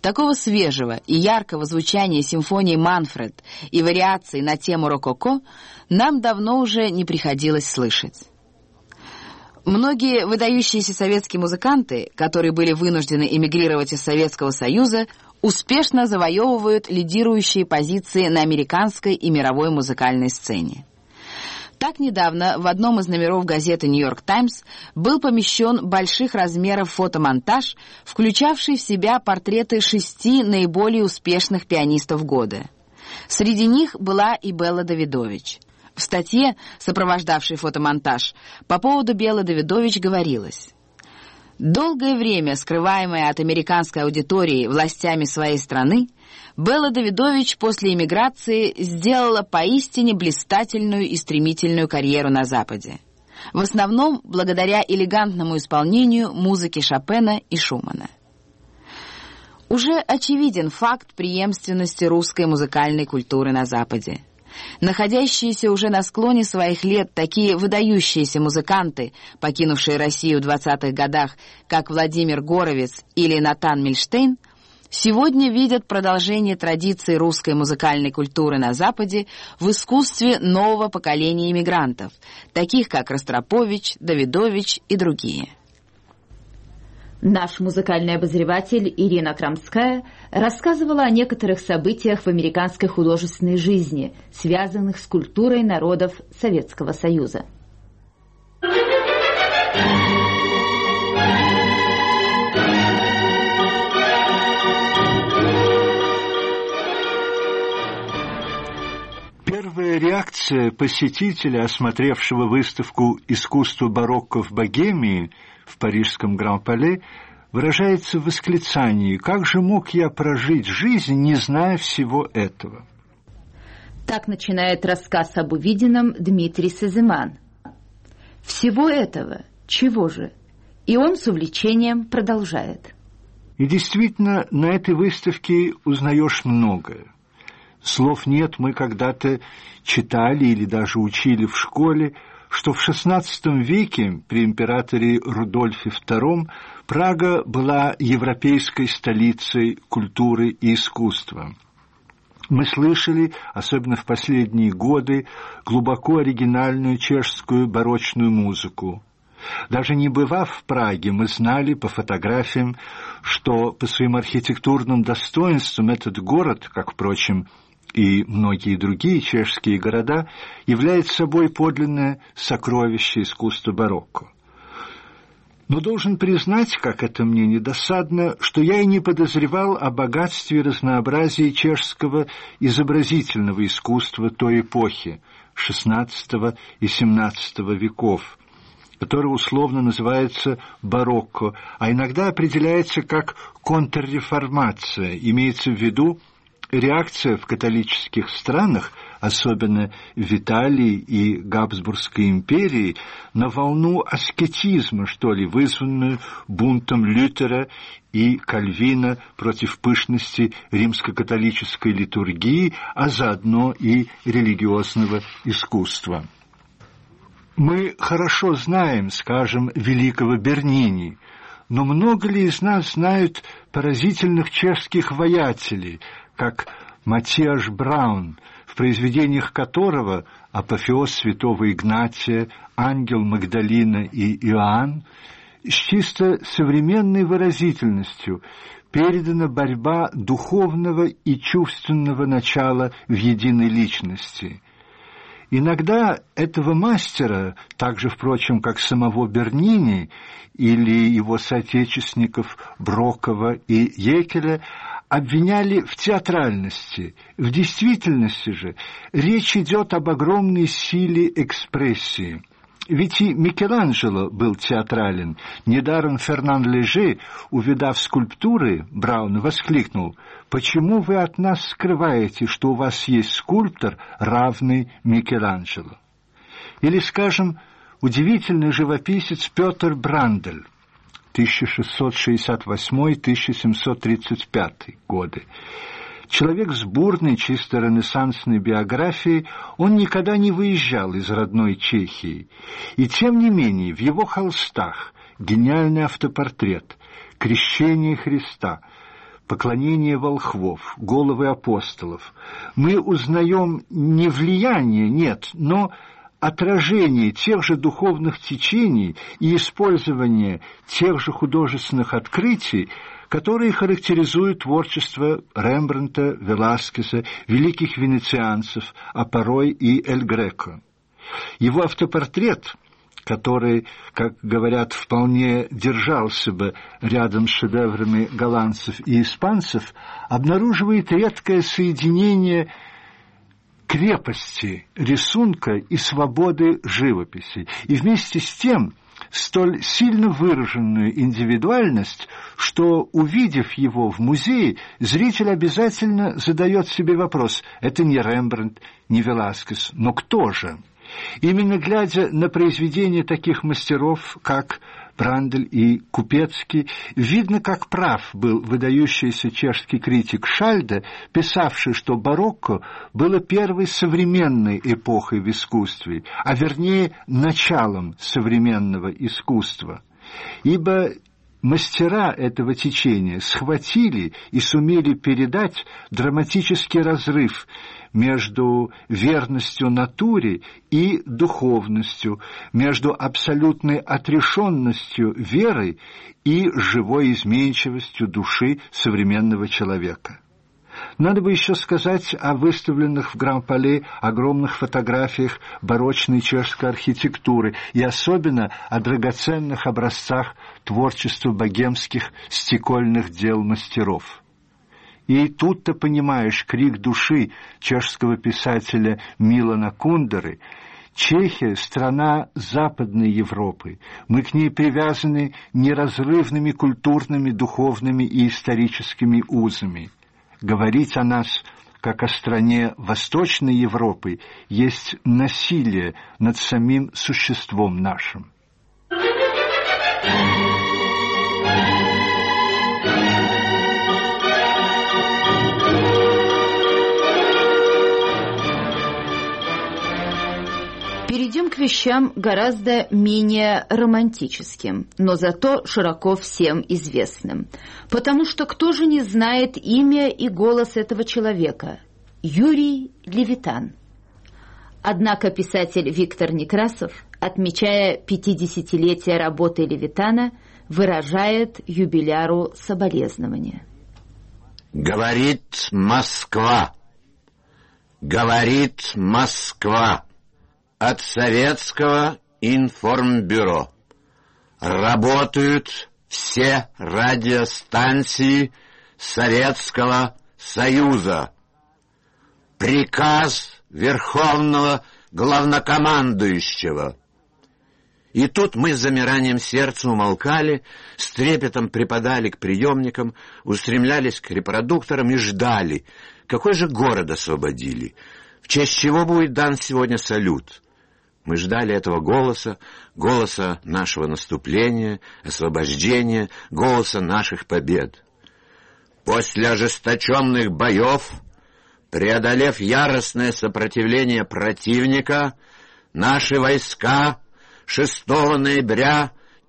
Такого свежего и яркого звучания симфонии «Манфред» и вариаций на тему рококо нам давно уже не приходилось слышать. Многие выдающиеся советские музыканты, которые были вынуждены эмигрировать из Советского Союза, успешно завоевывают лидирующие позиции на американской и мировой музыкальной сцене. Так недавно в одном из номеров газеты «Нью-Йорк Таймс» был помещен больших размеров фотомонтаж, включавший в себя портреты 6 наиболее успешных пианистов года. Среди них была и Белла Давидович. В статье, сопровождавшей фотомонтаж, по поводу Беллы Давидович говорилось: «Долгое время скрываемая от американской аудитории властями своей страны, Белла Давидович после эмиграции сделала поистине блистательную и стремительную карьеру на Западе. В основном благодаря элегантному исполнению музыки Шопена и Шумана». Уже очевиден факт преемственности русской музыкальной культуры на Западе. Находящиеся уже на склоне своих лет такие выдающиеся музыканты, покинувшие Россию в 20-х годах, как Владимир Горовец или Натан Мильштейн, сегодня видят продолжение традиций русской музыкальной культуры на Западе в искусстве нового поколения иммигрантов, таких как Ростропович, Давидович и другие. Наш музыкальный обозреватель Ирина Крамская рассказывала о некоторых событиях в американской художественной жизни, связанных с культурой народов Советского Союза. Первая реакция посетителя, осмотревшего выставку «Искусство барокко в Богемии» в парижском Гран-Пале, выражается в восклицании: «Как же мог я прожить жизнь, не зная всего этого?» Так начинает рассказ об увиденном Дмитрий Сазыман. «Всего этого? Чего же?» И он с увлечением продолжает. И действительно, на этой выставке узнаешь многое. Слов нет, мы когда-то читали или даже учили в школе, что в XVI веке при императоре Рудольфе II Прага была европейской столицей культуры и искусства. Мы слышали, особенно в последние годы, глубоко оригинальную чешскую барочную музыку. Даже не бывав в Праге, мы знали по фотографиям, что по своим архитектурным достоинствам этот город, как, впрочем, и многие другие чешские города, является собой подлинное сокровище искусства барокко. Но должен признать, как это мне недосадно, что я и не подозревал о богатстве и разнообразии чешского изобразительного искусства той эпохи, XVI и XVII веков, которое условно называется барокко, а иногда определяется как контрреформация, имеется в виду реакция в католических странах, особенно в Италии и Габсбургской империи, на волну аскетизма, что ли, вызванную бунтом Лютера и Кальвина против пышности римско-католической литургии, а заодно и религиозного искусства. Мы хорошо знаем, скажем, великого Бернини, но много ли из нас знают поразительных чешских воятелей, как Матиаш Браун, в произведениях которого «Апофеоз святого Игнатия», «Ангел Магдалина» и «Иоанн» с чисто современной выразительностью передана борьба духовного и чувственного начала в единой личности. Иногда этого мастера, так же, впрочем, как самого Бернини или его соотечественников Брокова и Екеля, обвиняли в театральности. В действительности же речь идет об огромной силе экспрессии. Ведь и Микеланджело был театрален. Недаром Фернан Леже, увидав скульптуры Брауна, воскликнул: «Почему вы от нас скрываете, что у вас есть скульптор, равный Микеланджело?» Или, скажем, удивительный живописец Петр Брандель, 1668-1735 годы. Человек с бурной, чисто ренессансной биографией, он никогда не выезжал из родной Чехии. И тем не менее в его холстах гениальный автопортрет «Крещение Христа» поклонение волхвов, головы апостолов, мы узнаем не влияние, нет, но отражение тех же духовных течений и использование тех же художественных открытий, которые характеризуют творчество Рембрандта, Веласкеса, великих венецианцев, а порой и Эль Греко. Его автопортрет, который, как говорят, вполне держался бы рядом с шедеврами голландцев и испанцев, обнаруживает редкое соединение крепости рисунка и свободы живописи, и вместе с тем столь сильно выраженную индивидуальность, что, увидев его в музее, зритель обязательно задает себе вопрос: это не Рембрандт, не Веласкес, но кто же? Именно глядя на произведения таких мастеров, как Брандель и Купецкий, видно, как прав был выдающийся чешский критик Шальде, писавший, что барокко было первой современной эпохой в искусстве, а вернее началом современного искусства. Ибо мастера этого течения схватили и сумели передать драматический разрыв между верностью натуре и духовностью, между абсолютной отрешенностью веры и живой изменчивостью души современного человека. Надо бы еще сказать о выставленных в Гран-Пале огромных фотографиях барочной чешской архитектуры и особенно о драгоценных образцах творчества богемских стекольных дел мастеров. И тут-то понимаешь крик души чешского писателя Милана Кундеры. Чехия – страна Западной Европы. Мы к ней привязаны неразрывными культурными, духовными и историческими узами. Говорить о нас, как о стране Восточной Европы, есть насилие над самим существом нашим. Перейдем к вещам гораздо менее романтическим, но зато широко всем известным. Потому что кто же не знает имя и голос этого человека? Юрий Левитан. Однако писатель Виктор Некрасов, отмечая 50-летие работы Левитана, выражает юбиляру соболезнования. Говорит Москва. Говорит Москва. От Советского информбюро. Работают все радиостанции Советского Союза. Приказ Верховного Главнокомандующего. И тут мы с замиранием сердца умолкали, с трепетом припадали к приемникам, устремлялись к репродукторам и ждали, какой же город освободили, в честь чего будет дан сегодня салют. Мы ждали этого голоса, голоса нашего наступления, освобождения, голоса наших побед. После ожесточенных боев, преодолев яростное сопротивление противника, наши войска 6 ноября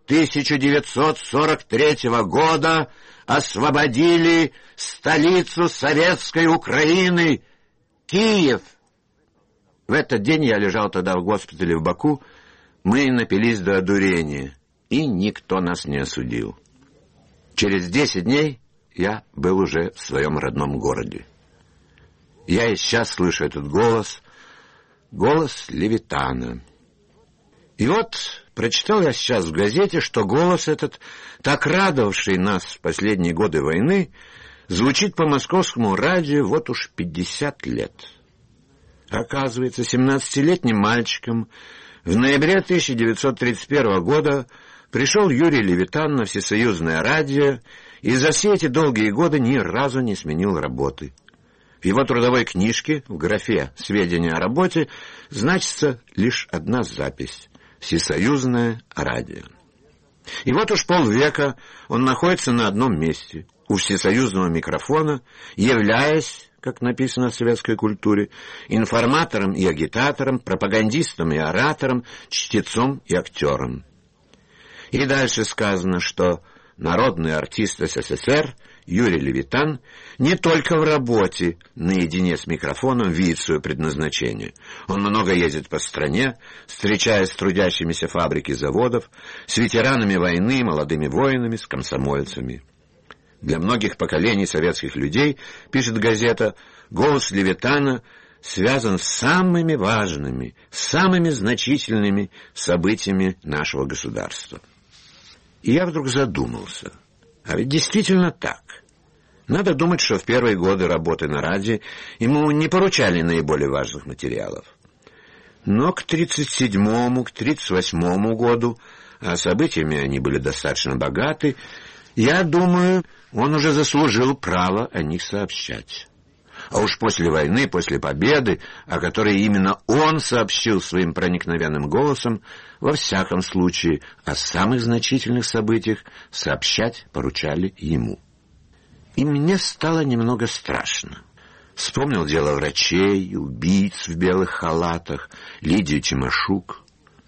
1943 года освободили столицу Советской Украины, Киев. В этот день я лежал тогда в госпитале в Баку, мы напились до одурения, и никто нас не осудил. Через 10 дней я был уже в своем родном городе. Я и сейчас слышу этот голос, голос Левитана. И вот прочитал я сейчас в газете, что голос этот, так радовавший нас в последние годы войны, звучит по московскому радио вот уж 50 лет. Оказывается, 17-летним мальчиком в ноябре 1931 года пришел Юрий Левитан на всесоюзное радио и за все эти долгие годы ни разу не сменил работы. В его трудовой книжке в графе «Сведения о работе» значится лишь одна запись — «Всесоюзное радио». И вот уж полвека он находится на одном месте, у всесоюзного микрофона, являясь, как написано в советской культуре, информатором и агитатором, пропагандистом и оратором, чтецом и актером. И дальше сказано, что народный артист СССР Юрий Левитан не только в работе наедине с микрофоном видит свое предназначение. Он много ездит по стране, встречаясь с трудящимися фабрик и заводов, с ветеранами войны, молодыми воинами, с комсомольцами. Для многих поколений советских людей, пишет газета, голос Левитана связан с самыми важными, самыми значительными событиями нашего государства. И я вдруг задумался, а ведь действительно так. Надо думать, что в первые годы работы на радио ему не поручали наиболее важных материалов. Но к 1937-му, к 1938 году, а событиями они были достаточно богаты, я думаю, он уже заслужил право о них сообщать. А уж после войны, после победы, о которой именно он сообщил своим проникновенным голосом, во всяком случае, о самых значительных событиях сообщать поручали ему. И мне стало немного страшно. Вспомнил дело врачей, убийц в белых халатах, Лидию Тимошук.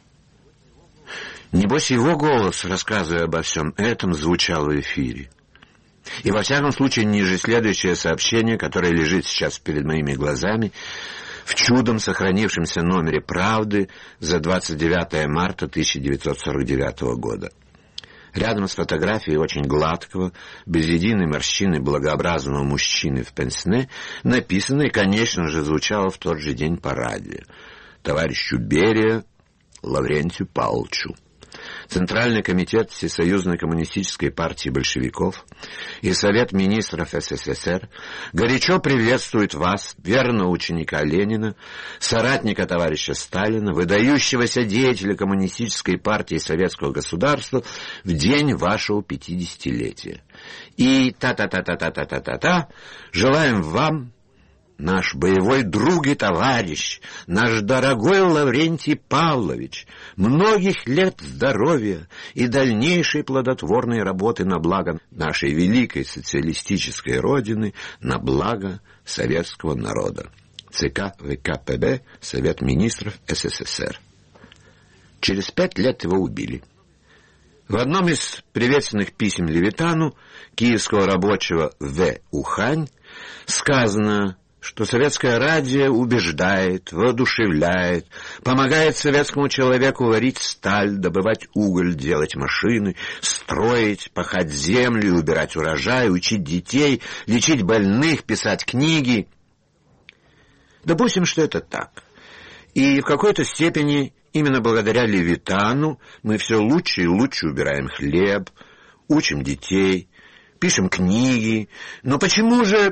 Небось, его голос, рассказывая обо всем этом, звучал в эфире. И во всяком случае, ниже следующее сообщение, которое лежит сейчас перед моими глазами, в чудом сохранившемся номере «Правды» за 29 марта 1949 года. Рядом с фотографией очень гладкого, без единой морщины благообразного мужчины в пенсне написано и, конечно же, звучало в тот же день по радио: товарищу Берия Лаврентию Павловичу. Центральный комитет Всесоюзной коммунистической партии большевиков и Совет министров СССР горячо приветствуют вас, верного ученика Ленина, соратника товарища Сталина, выдающегося деятеля коммунистической партии советского государства в день вашего 50-летия. И та-та-та-та-та-та-та-та, желаем вам, наш боевой друг и товарищ, наш дорогой Лаврентий Павлович, многих лет здоровья и дальнейшей плодотворной работы на благо нашей великой социалистической Родины, на благо советского народа. ЦК ВКПБ, Совет министров СССР. Через 5 лет его убили. В одном из приветственных писем Левитану, киевского рабочего В. Ухань, сказано, что советское радио убеждает, воодушевляет, помогает советскому человеку варить сталь, добывать уголь, делать машины, строить, пахать землю, убирать урожай, учить детей, лечить больных, писать книги. Допустим, что это так. И в какой-то степени именно благодаря Левитану мы все лучше и лучше убираем хлеб, учим детей, пишем книги. Но почему же...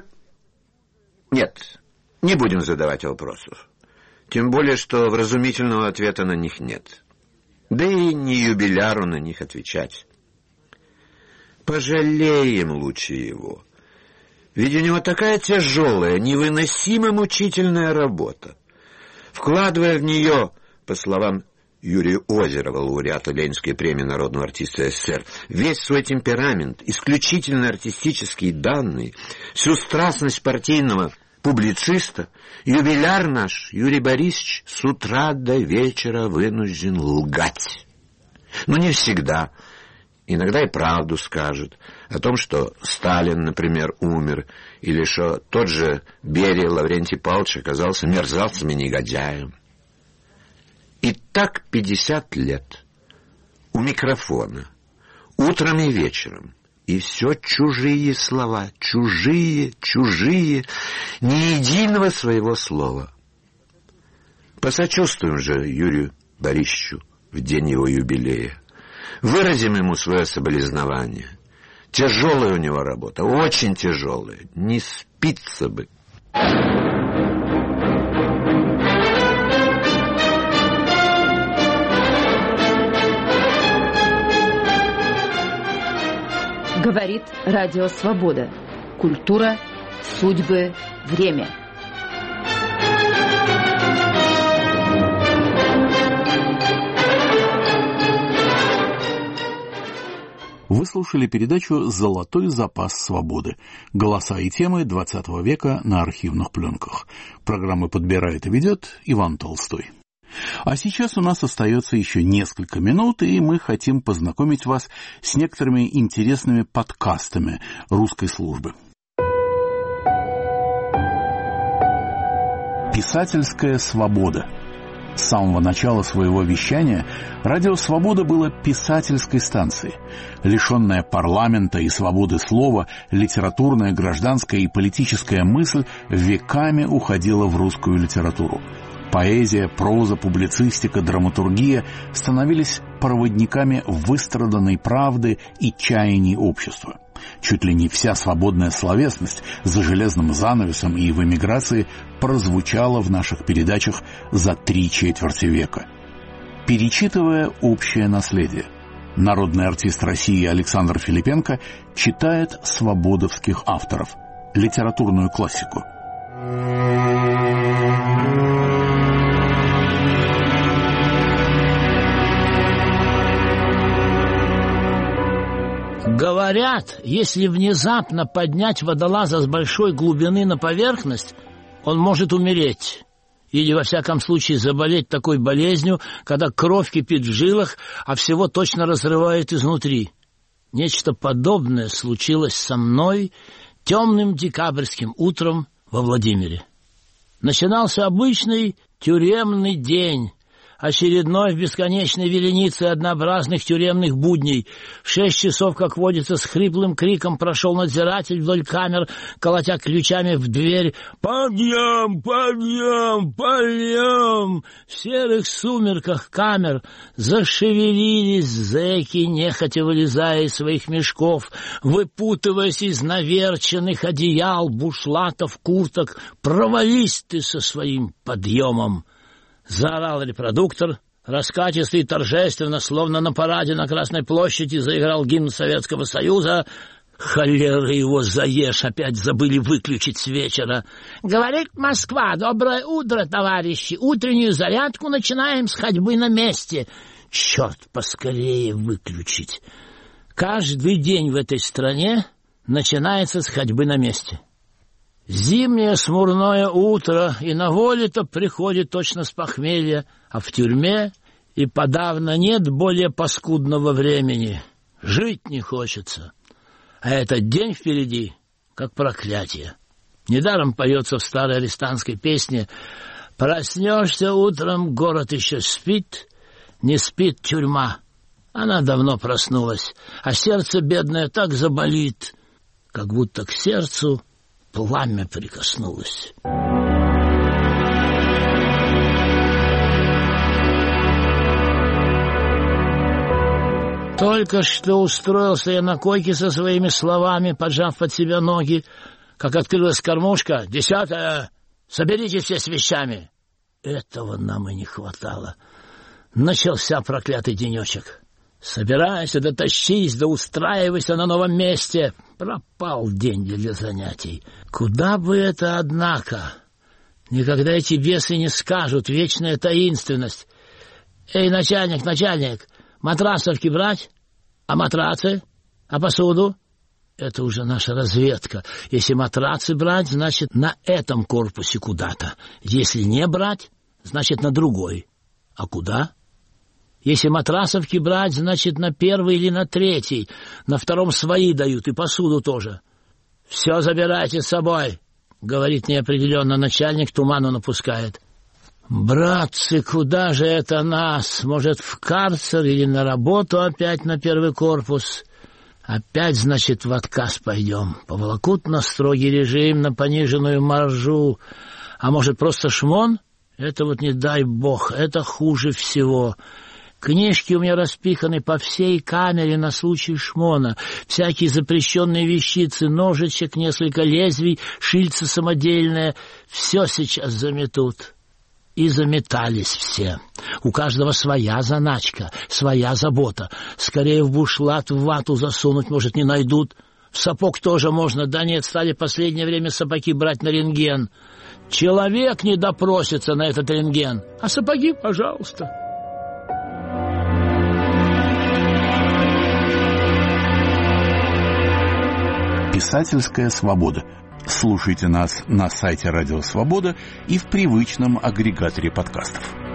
Нет, не будем задавать вопросов. Тем более, что вразумительного ответа на них нет. Да и не юбиляру на них отвечать. Пожалеем лучше его. Ведь у него такая тяжелая, невыносимо мучительная работа. Вкладывая в нее, по словам Юрия Озерова, лауреата Ленинской премии народного артиста СССР, весь свой темперамент, исключительно артистические данные, всю страстность партийного публициста, юбиляр наш, Юрий Борисович, с утра до вечера вынужден лгать. Но не всегда. Иногда и правду скажет о том, что Сталин, например, умер, или что тот же Берия Лаврентий Павлович оказался мерзавцем и негодяем. И так 50 лет. У микрофона. Утром и вечером. И все чужие слова. Чужие, чужие. Ни единого своего слова. Посочувствуем же Юрию Борисовичу в день его юбилея. Выразим ему свое соболезнование. Тяжелая у него работа. Очень тяжелая. Не спится бы. Говорит Радио Свобода. Культура, судьбы, время. Вы слушали передачу «Золотой запас свободы». Голоса и темы XX века на архивных пленках. Программу подбирает и ведет Иван Толстой. А сейчас у нас остается еще несколько минут, и мы хотим познакомить вас с некоторыми интересными подкастами русской службы. Писательская свобода. С самого начала своего вещания радио «Свобода» было писательской станцией. Лишенная парламента и свободы слова, литературная, гражданская и политическая мысль веками уходила в русскую литературу. Поэзия, проза, публицистика, драматургия становились проводниками выстраданной правды и чаяний общества. Чуть ли не вся свободная словесность за железным занавесом и в эмиграции прозвучала в наших передачах за 3/4 века. Перечитывая общее наследие, народный артист России Александр Филипенко читает свободовских авторов, литературную классику. Говорят, если внезапно поднять водолаза с большой глубины на поверхность, он может умереть. Или, во всяком случае, заболеть такой болезнью, когда кровь кипит в жилах, а всего точно разрывает изнутри. Нечто подобное случилось со мной темным декабрьским утром во Владимире. Начинался обычный тюремный день, очередной в бесконечной веренице однообразных тюремных будней. В 6 часов, как водится, с хриплым криком прошел надзиратель вдоль камер, колотя ключами в дверь. «Подъем! Подъем! Подъем!» В серых сумерках камер зашевелились зэки, нехотя вылезая из своих мешков, выпутываясь из наверченных одеял, бушлатов, курток. «Провались ты со своим подъемом!» Заорал репродуктор, раскатисто и торжественно, словно на параде на Красной площади, заиграл гимн Советского Союза. Холера его заешь, опять забыли выключить с вечера. «Говорит Москва, доброе утро, товарищи, утреннюю зарядку начинаем с ходьбы на месте». Черт, поскорее выключить. Каждый день в этой стране начинается с ходьбы на месте. Зимнее смурное утро, и на воле-то приходит точно с похмелья, а в тюрьме и подавно нет более паскудного времени. Жить не хочется. А этот день впереди, как проклятие. Недаром поется в старой арестантской песне: «Проснешься утром, город еще спит, не спит тюрьма». Она давно проснулась, а сердце бедное так заболит, как будто к сердцу пламя прикоснулось. Только что устроился я на койке со своими словами, поджав под себя ноги, как открылась кормушка. «10-е! Соберитесь все с вещами!» Этого нам и не хватало. Начался проклятый денечек. Собирайся, да тащись, да устраивайся на новом месте. Пропал день для занятий. Куда бы это, однако? Никогда эти бесы не скажут, вечная таинственность. «Эй, начальник, матрасовки брать? А матрацы? А посуду?» Это уже наша разведка. Если матрацы брать, значит, на этом корпусе куда-то. Если не брать, значит, на другой. А куда? Если матрасовки брать, значит, на 1-й или на 3-й. На 2-м свои дают, и посуду тоже. «Все забирайте с собой», — говорит неопределенно начальник, туману напускает. «Братцы, куда же это нас? Может, в карцер или на работу опять на 1-й корпус? Опять, значит, в отказ пойдем. Поволокут на строгий режим, на пониженную маржу. А может, просто шмон? Это вот не дай бог, это хуже всего». Книжки у меня распиханы по всей камере на случай шмона. Всякие запрещенные вещицы, ножичек, несколько лезвий, шильца самодельное. Все сейчас заметут. И заметались все. У каждого своя заначка, своя забота. Скорее в бушлат, в вату засунуть, может, не найдут. В сапог тоже можно. Да нет, стали в последнее время сапоги брать на рентген. Человек не допросится на этот рентген. А сапоги, пожалуйста. Писательская свобода. Слушайте нас на сайте Радио Свобода и в привычном агрегаторе подкастов.